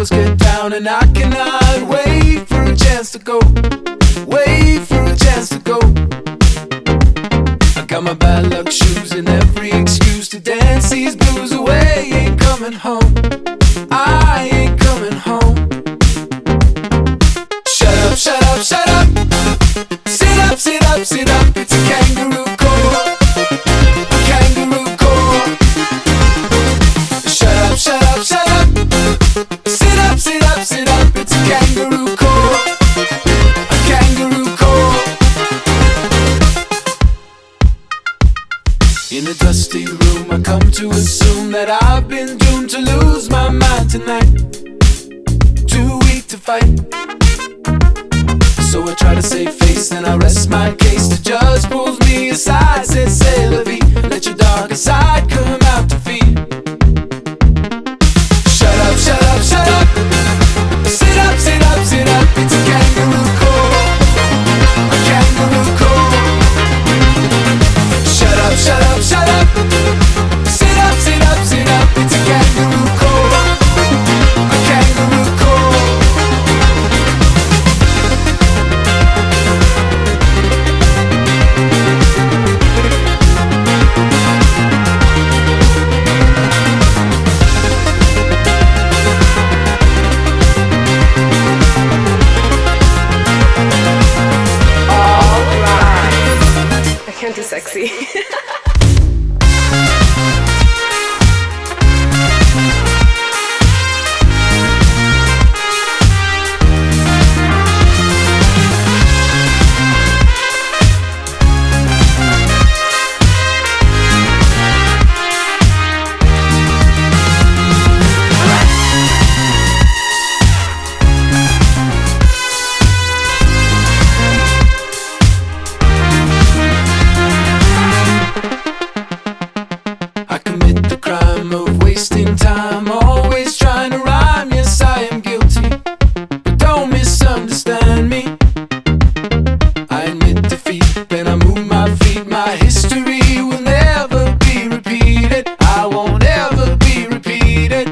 girls get down, and I cannot wait for a chance to go. Wait for a chance to go. I got my bad luck shoes and every excuse to dance these blues away. Ain't coming home, I ain't coming home. Shut up, shut up, shut up. Sit up, sit up, sit up. It's a kangaroo court, a kangaroo court. Shut up, shut up, shut up. Sit up, sit up, sit up. It's a kangaroo court, a kangaroo court. In a dusty room, I come to assume that I've been doomed to lose my mind tonight. Too weak to fight, so I try to save face and I rest my case. The judge pulls me aside, says, "C'est la vie, let your darker side come out to feed." Shut up, shut up, shut up. Sit up, sit up, sit up. It's a kangaroo court, a kangaroo court. Shut up, shut up, shut up. Sit up, sit up, sit up. It's a kangaroo court, a kangaroo court. I can't do sexy. Wasting time, always trying to rhyme. Yes, I am guilty, but don't misunderstand me. I admit defeat, then I move my feet. My history will never be repeated. I won't ever be repeated.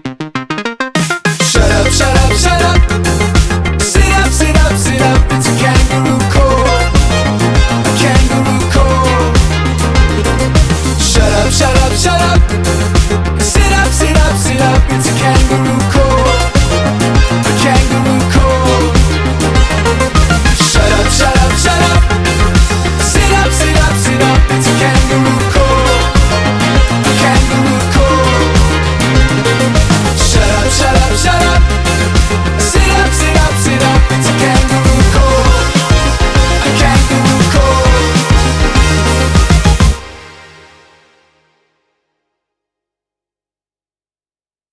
Shut up, shut up, shut up. Sit up, sit up, sit up. It's a kangaroo court, a kangaroo court. Shut up, shut up, shut up. Sit up, sit up, sit up. It's a kangaroo court.